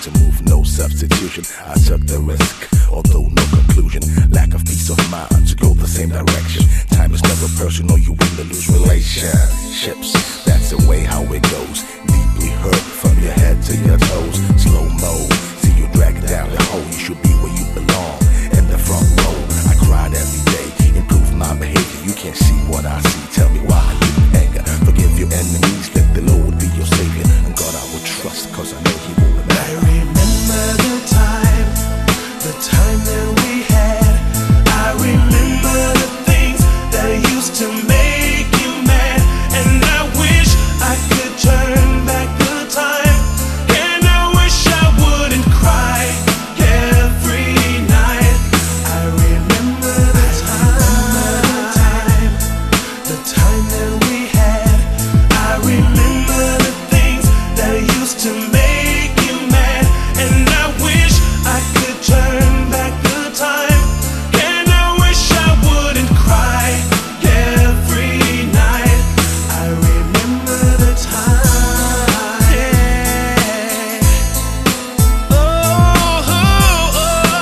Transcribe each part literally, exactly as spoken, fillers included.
to move, no substitution. I took the risk, although no conclusion. Lack of peace of mind to go the same direction. Time is never personal, you win or lose relationships. That's the way how it goes. Deeply hurt from your head to your toes. Slow mo, see you drag down the hole. You should be where you belong, in the front row. I cried every day, improve my behavior. You can't see what I see, tell me why you anger. Forgive your enemies, let the Lord be your savior. And God I will trust, cause I know he will remember. I remember the time, the time that we had. I remember the things that used to make you mad. And I wish I could turn back the time. And I wish I wouldn't cry every night. I remember the time, the time that we had. I remember the things that used to make you mad. And I wish I could turn back the time. And I wish I wouldn't cry every night. I remember the time. Yeah. Oh, oh, oh.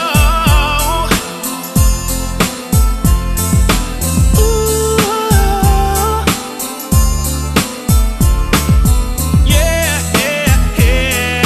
Ooh. Yeah, yeah, yeah.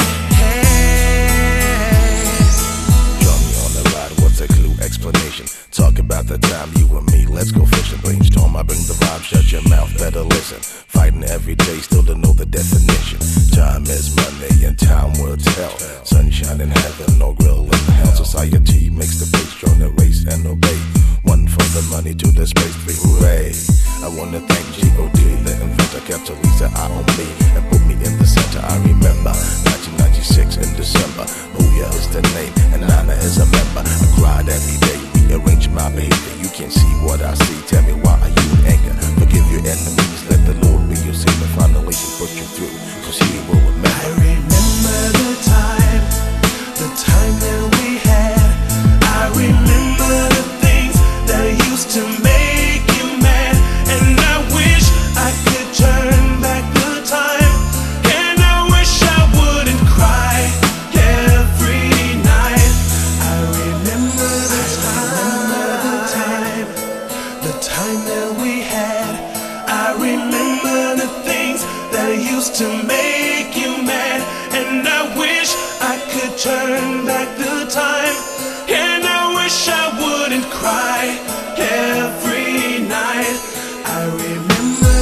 Join me on the ride, what's a clue explanation? Talk about the time you and me, let's go fishing. Brainstorm, I bring the vibe, shut your mouth, better listen. Fighting every day, still don't know the definition. Time is money and time will tell. Sunshine in heaven, no grill in hell. Society makes the pace, join the race and obey. One for the money, two the space, three hooray. I wanna thank G O D, the inventor, kept Teresa eye on me and put me in the center. I remember nineteen ninety-six in December. Booyah is the name and Nana is a member. I cried every day, rearrange my behavior. You can't see what I see, tell me why are you in anger? Forgive your enemies, let the Lord be your savior. Finally he put you through, cause he will remember. I remember the time, the time that we had. I remember the things that used to make you mad. And I wish I could turn back the time. And I wish I wouldn't cry every night. I remember the time, the time that we had. I remember the things that used to make you mad. And I wish I could turn back the time. And I wish I wouldn't cry every night. I remember